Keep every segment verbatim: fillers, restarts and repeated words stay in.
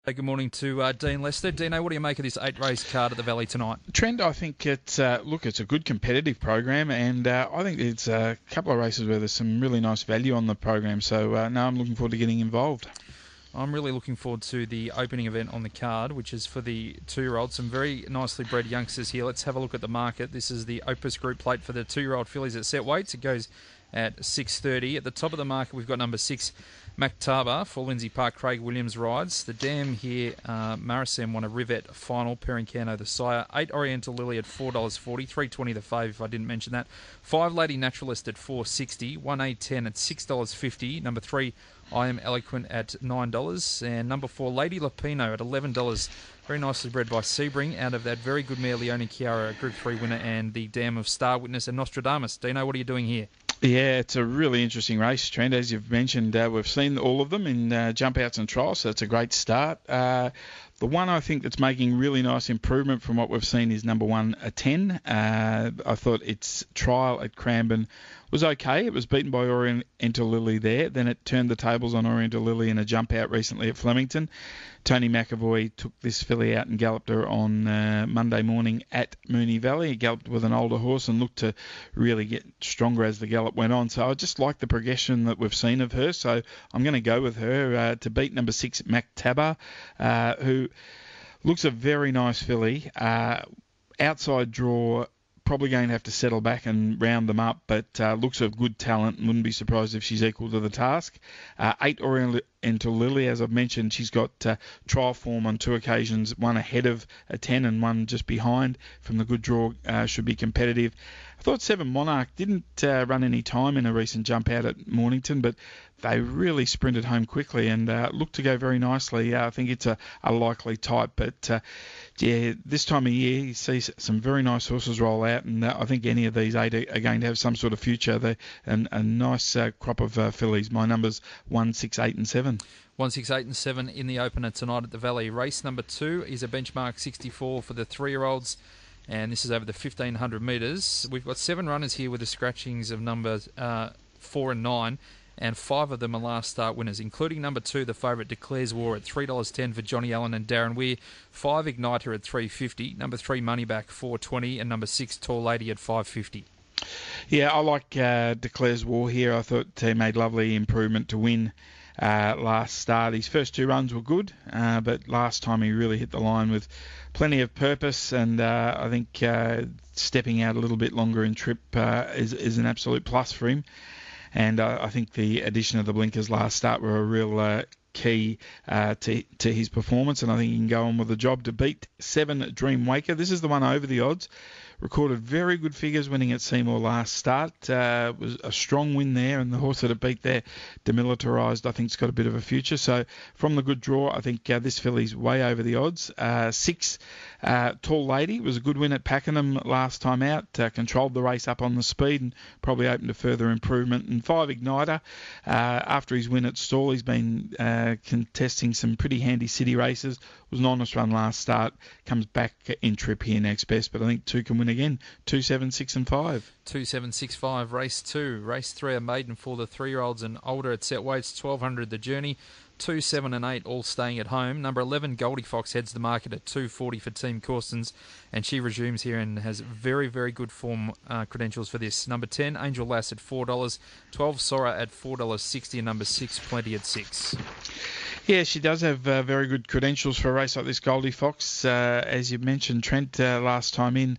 Hey, good morning to uh, Dean Lester. Dino, what do you make of this eight-race card at the Valley tonight? Trend, I think it's uh, look, it's a good competitive program, and uh, I think it's a couple of races where there's some really nice value on the program. So uh, now I'm looking forward to getting involved. I'm really looking forward to the opening event on the card, which is for the two-year-olds. Some very nicely bred youngsters here. Let's have a look at the market. This is the Opus Group plate for the two-year-old fillies at set weights. It goes at six thirty. At the top of the market, we've got number six, Maktaba, for Lindsay Park. Craig Williams rides. The dam here, uh, Marasem won a Rivet final. Perincano the sire. eight Oriental Lily at four dollars forty. three twenty the fave, if I didn't mention that. five Lady Naturalist at four sixty. one A ten at six dollars fifty. Number three, I Am Eloquent at nine dollars. And number four, Lady Lapino at eleven dollars. Very nicely bred by Sebring out of that very good mare, Leone Chiara, Group three winner, and the dam of Star Witness and Nostradamus. Dino, what are you doing here? Yeah, it's a really interesting race, Trent. As you've mentioned, uh, we've seen all of them in uh, jump outs and trials, so it's a great start. Uh, the one I think that's making really nice improvement from what we've seen is number one, a ten. Uh, I thought its trial at Cranbourne was okay. It was beaten by Oriental Lily there. Then it turned the tables on Oriental Lily in a jump out recently at Flemington. Tony McAvoy took this filly out and galloped her on uh, Monday morning at Moonee Valley. He galloped with an older horse and looked to really get stronger as the gallop went on. So I just like the progression that we've seen of her. So I'm going to go with her uh, to beat number six, Maktaba, uh, who looks a very nice filly. Uh, outside draw, probably going to have to settle back and round them up, but uh, looks of good talent and wouldn't be surprised if she's equal to the task. Uh, eight Oriental Lily, as I've mentioned, she's got uh, trial form on two occasions, one ahead of a ten and one just behind from the good draw, uh, should be competitive. I thought seven Monarch didn't uh, run any time in a recent jump out at Mornington, but they really sprinted home quickly and uh, looked to go very nicely. Uh, I think it's a, a likely type, but uh, yeah, this time of year you see some very nice horses roll out, and uh, I think any of these eight are going to have some sort of future. They're and a nice uh, crop of uh, fillies. My numbers one, six, eight, and seven. One, six, eight, and seven in the opener tonight at the Valley. Race number two is a benchmark sixty-four for the three-year-olds, and this is over the fifteen hundred metres. We've got seven runners here with the scratchings of numbers uh, four and nine, and five of them are last start winners, including number two, the favourite Declares War at three dollars ten for Johnny Allen and Darren Weir. Five Igniter at three fifty. Number three, Moneyback, four twenty, and number six, Tall Lady at five fifty. Yeah, I like uh, Declares War here. I thought he made lovely improvement to win uh, last start. His first two runs were good, uh, but last time he really hit the line with plenty of purpose, and uh, I think uh, stepping out a little bit longer in trip uh, is, is an absolute plus for him. And uh, I think the addition of the blinkers last start were a real uh, key uh, to, to his performance, and I think he can go on with the job to beat seven Dream Waker. This is the one over the odds. Recorded very good figures winning at Seymour last start. Uh, was a strong win there, and the horse that it beat there, Demilitarised, I think, has got a bit of a future. So from the good draw, I think uh, this filly's way over the odds. Uh, six, uh, Tall Lady was a good win at Pakenham last time out. Uh, controlled the race up on the speed and probably open to further improvement. And five, Igniter, uh, after his win at Stall, he's been uh, contesting some pretty handy city races. Was an honest run last start. Comes back in trip here next best, but I think two can win again. Two, seven, six, and five. Two, seven, six, five. Race two. Race three, a maiden for the three-year-olds and older at set weights. twelve hundred the journey. Two, seven, and eight all staying at home. Number eleven, Goldie Fox, heads the market at two forty for Team Corstens, and she resumes here and has very, very good form uh, credentials for this. Number ten, Angel Lass at four dollars. twelve, Sora at four dollars sixty, and number six, Plenty at six. Yeah, she does have uh, very good credentials for a race like this, Goldie Fox. Uh, as you mentioned, Trent, uh, last time in,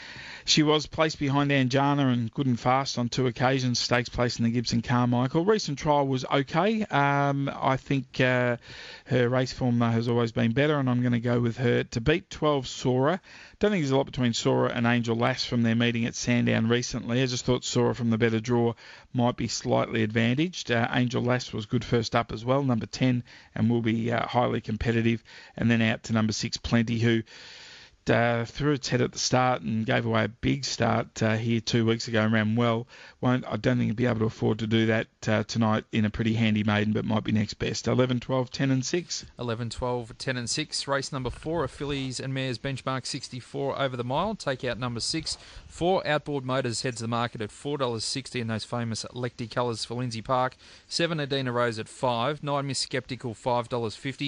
she was placed behind Anjana and good and fast on two occasions, stakes place in the Gibson Carmichael. Recent trial was okay. Um, I think uh, her race form, though, has always been better, and I'm going to go with her to beat twelve, Sora. Don't think there's a lot between Sora and Angel Lass from their meeting at Sandown recently. I just thought Sora from the better draw might be slightly advantaged. Uh, Angel Lass was good first up as well, number ten, and will be uh, highly competitive. And then out to number six, Plenty, who Uh, threw its head at the start and gave away a big start uh, here two weeks ago and ran well. Won't, I don't think he'll be able to afford to do that uh, tonight in a pretty handy maiden, but might be next best. eleven, twelve, ten and six. eleven, twelve, ten and six. Race number four, a fillies and mares benchmark sixty-four over the mile. Take out number six. Four, Outboard Motors heads the market at four dollars sixty in those famous Lecty colours for Lindsay Park. Seven, Adina Rose at five. Nine, Miss Skeptical, five dollars fifty.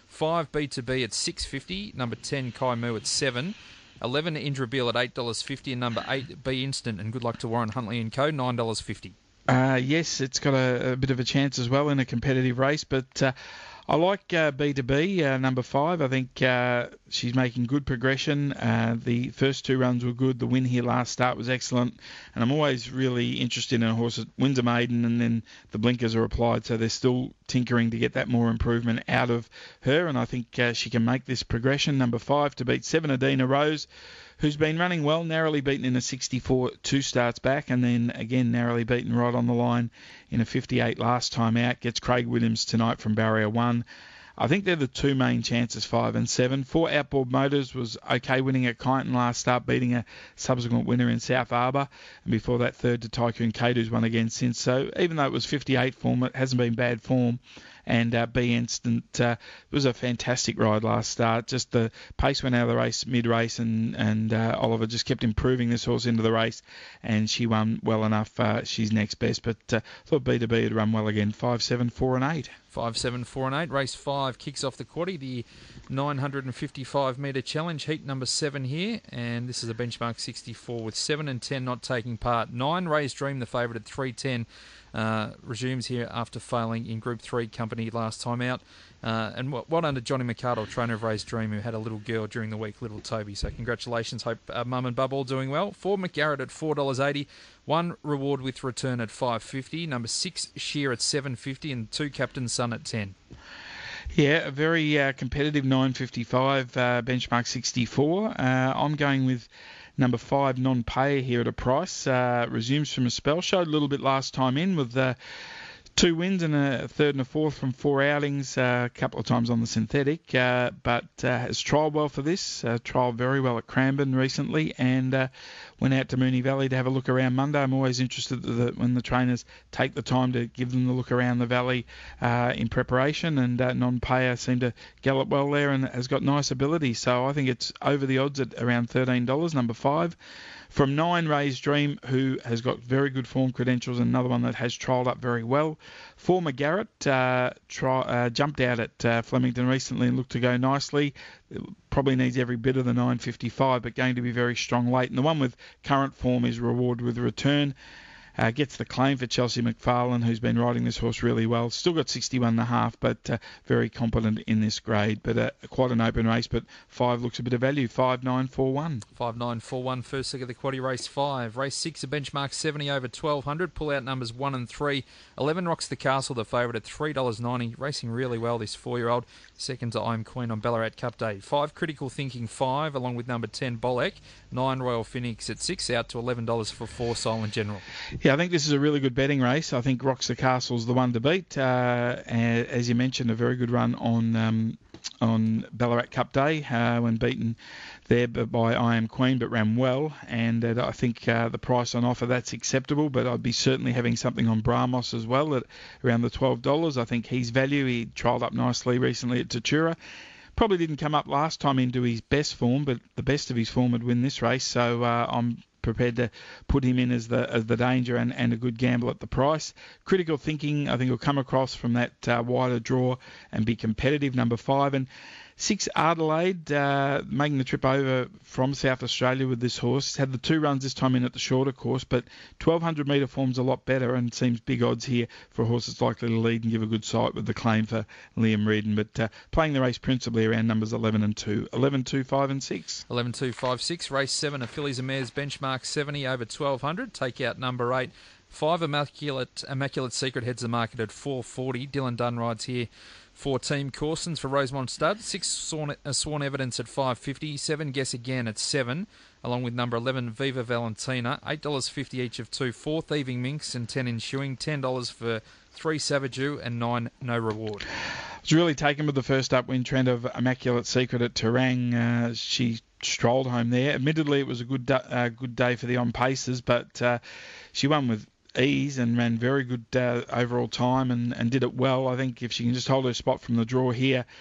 five B two B at six fifty. Number ten Kai Moo at seven. eleven Indra Beale at eight dollars fifty. And number eight B Instant. And good luck to Warren Huntley and Co. nine dollars fifty. Uh, yes, it's got a, a bit of a chance as well in a competitive race, but uh, I like uh, B two B, uh, number five. I think uh, she's making good progression. Uh, the first two runs were good. The win here last start was excellent, and I'm always really interested in a horse that wins a maiden and then the blinkers are applied, so they're still tinkering to get that more improvement out of her, and I think uh, she can make this progression. Number five to beat seven Adina Rose, who's been running well, narrowly beaten in a sixty-four two starts back, and then again narrowly beaten right on the line in a fifty-eight last time out. Gets Craig Williams tonight from Barrier one. I think they're the two main chances, five and seven. Four Outboard Motors was okay winning at Kyneton last start, beating a subsequent winner in South Harbour. And before that, third to Tycoon Kate, who's won again since. So even though it was fifty-eight form, it hasn't been bad form. And uh, B Instant uh, was a fantastic ride last start. Just the pace went out of the race mid-race, and, and uh, Oliver just kept improving this horse into the race, and she won well enough. Uh, she's next best, but uh, thought B two B would run well again. Five, seven, four, and eight. Five, seven, four, and eight. Race five kicks off the quaddie, the nine hundred fifty-five metre challenge, heat number seven here, and this is a benchmark sixty-four with seven and ten not taking part. Nine, Ray's Dream, the favourite at three ten. Uh, resumes here after failing in Group three company last time out. Uh, and what, what under Johnny McArdle, trainer of Ray's Dream, who had a little girl during the week, little Toby. So congratulations. Hope uh, Mum and Bub all doing well. Four, McGarrett at four dollars eighty. One, Reward with Return at five dollars fifty. Number six, Shear at seven dollars fifty. And two, Captain Sun at ten dollars. Yeah, a very uh, competitive nine fifty-five, uh, benchmark sixty-four. Uh, I'm going with number five, Non-Payer here at a price. Uh, resumes from a spell. Showed a little bit last time in with uh, two wins and a third and a fourth from four outings, uh, a couple of times on the synthetic, uh, but uh, has trialled well for this. Uh, trialled very well at Cranbourne recently, and uh, went out to Moonee Valley to have a look around Monday. I'm always interested that when the trainers take the time to give them the look around the valley uh, in preparation, and uh, Non-Payer seemed to gallop well there and has got nice ability. So I think it's over the odds at around thirteen dollars, number five. From nine, Ray's Dream, who has got very good form credentials, and another one that has trialled up very well. Four, McGarrett, uh, tri- uh, jumped out at uh, Flemington recently and looked to go nicely. It probably needs every bit of the nine fifty-five, but going to be very strong late. And the one with current form is Reward with Return. Uh, gets the claim for Chelsea McFarlane, who's been riding this horse really well. Still got sixty-one and a half, but uh, very competent in this grade. But uh, quite an open race, but five looks a bit of value. Five, nine, four, one. Five, nine, four, one. First leg of the quaddie, race five. Race six, a benchmark seventy over twelve hundred. Pull out numbers one and three. eleven, Rocks the Castle, the favourite at three dollars ninety. Racing really well, this four-year-old. Second to I'm Queen on Ballarat Cup Day. Five, Critical Thinking five, along with number ten, Bolek. Nine, Royal Phoenix at six, out to eleven dollars for four, Silent General. Yeah, I think this is a really good betting race. I think Rocks the Castle's the one to beat. Uh, as you mentioned, a very good run on um, on Ballarat Cup Day uh, when beaten there by I Am Queen, but ran well. And uh, I think uh, the price on offer, that's acceptable, but I'd be certainly having something on Bramos as well at around the twelve dollars. I think he's value. He trialled up nicely recently at Tatura. Probably didn't come up last time into his best form, but the best of his form would win this race. So uh, I'm prepared to put him in as the as the danger and, and a good gamble at the price. Critical Thinking, I think, will come across from that uh, wider draw and be competitive, number five. And six, Adelaide, uh, making the trip over from South Australia with this horse. Had the two runs this time in at the shorter course, but twelve hundred metre form's a lot better and seems big odds here for a horse that's likely to lead and give a good sight with the claim for Liam Reardon. But uh, playing the race principally around numbers eleven and two. eleven, two, five and six. eleven, two, five, six. Race seven, a Fillies and Mares benchmark seventy over twelve hundred. Take out number eight. Five, Immaculate, Immaculate Secret heads the market at four forty. Dylan Dunn rides here for Team Corsons for Rosemont Stud. Six, Sworn, uh, sworn Evidence at five fifty. Seven, Guess Again at seven, along with number eleven, Viva Valentina. eight dollars fifty each of two. Four, Thieving Minx and ten Ensuing. ten dollars for three, Savageu, and nine, No Reward. I was really taken with the first upwind trend of Immaculate Secret at Terang. Uh, she strolled home there. Admittedly, it was a good da- uh, good day for the on-pacers, but uh, she won with ease and ran very good uh, overall time and, and did it well. I think if she can just hold her spot from the draw here,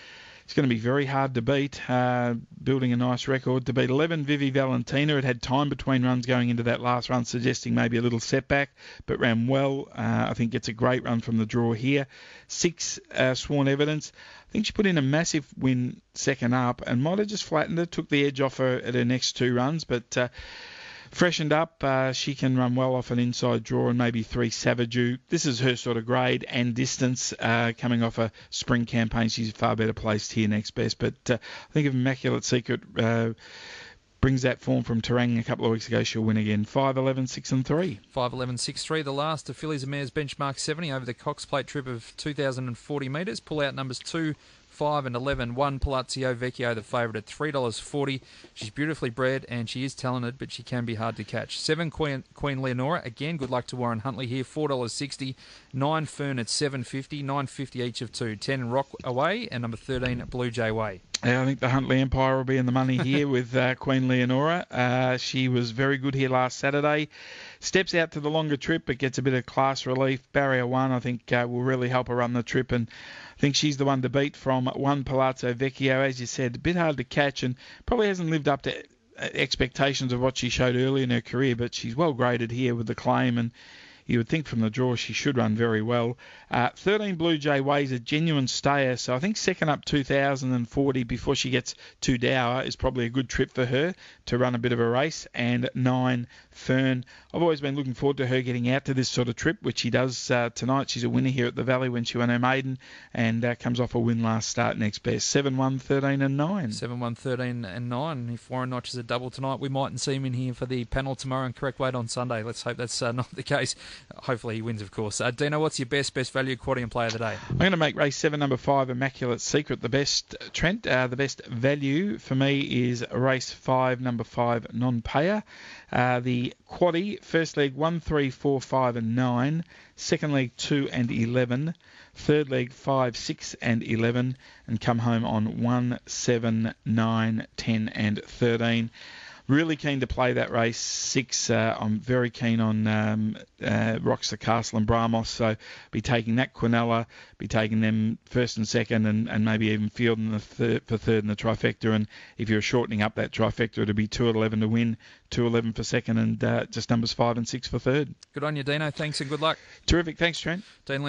It's going to be very hard to beat, uh, building a nice record. To beat eleven, Vivi Valentina. It had time between runs going into that last run, suggesting maybe a little setback, but ran well. Uh, I think gets a great run from the draw here. Six, uh, Sworn Evidence. I think she put in a massive win second up and might have just flattened her, took the edge off her at her next two runs, but uh, freshened up. Uh, she can run well off an inside draw and maybe three Savageu. This is her sort of grade and distance uh, coming off a spring campaign. She's far better placed here next best, but uh, I think if Immaculate Secret uh, brings that form from Terang a couple of weeks ago, she'll win again. five, eleven, six and three. five, eleven, six, three. The last of Fillies and Mares benchmark seventy over the Cox Plate trip of two thousand forty metres. Pull out numbers two, five and eleven. One, Palazzo Vecchio, the favourite at three dollars forty. She's beautifully bred and she is talented, but she can be hard to catch. seven, Queen, Queen Leonora. Again, good luck to Warren Huntley here. four dollars sixty. nine, Fern at seven fifty. nine fifty each of two. ten, Rock Away. And number thirteen, Blue Jay Way. Yeah, I think the Huntley Empire will be in the money here with uh, Queen Leonora. Uh, she was very good here last Saturday. Steps out to the longer trip, but gets a bit of class relief. Barrier one, I think, uh, will really help her run the trip, and I think she's the one to beat from one, Palazzo Vecchio. As you said, a bit hard to catch and probably hasn't lived up to expectations of what she showed early in her career, but she's well graded here with the claim, and you would think from the draw she should run very well. Uh, thirteen, Blue Jay Way's a genuine stayer, so I think second up two thousand forty before she gets too dour is probably a good trip for her to run a bit of a race. And nine, Fern. I've always been looking forward to her getting out to this sort of trip, which she does uh, tonight. She's a winner here at the Valley when she won her maiden, and uh, comes off a win last start next best. seven, one, thirteen and nine. seven, one, thirteen and nine. If Warren notches a double tonight, we mightn't see him in here for the panel tomorrow and correct weight on Sunday. Let's hope that's uh, not the case. Hopefully he wins, of course. Uh, Dino, what's your best, best value quadrium play of the day? I'm going to make race seven, number five, Immaculate Secret, the best, Trent. Uh, the best value for me is race five, number five, Non-Payer. Uh, the quaddie, first leg one, three, four, five and nine. Second leg two and eleven. Third leg five, six and eleven. And come home on one, seven, nine, ten and thirteen. Really keen to play that race six. Uh, I'm very keen on um, uh, Rockstar Castle and Bramos, so be taking that Quinella, be taking them first and second, and, and maybe even fielding the third, for third in the trifecta. And if you're shortening up that trifecta, it'll be two at eleven to win, two eleven for second, and uh, just numbers five and six for third. Good on you, Dino. Thanks and good luck. Terrific. Thanks, Trent. Dean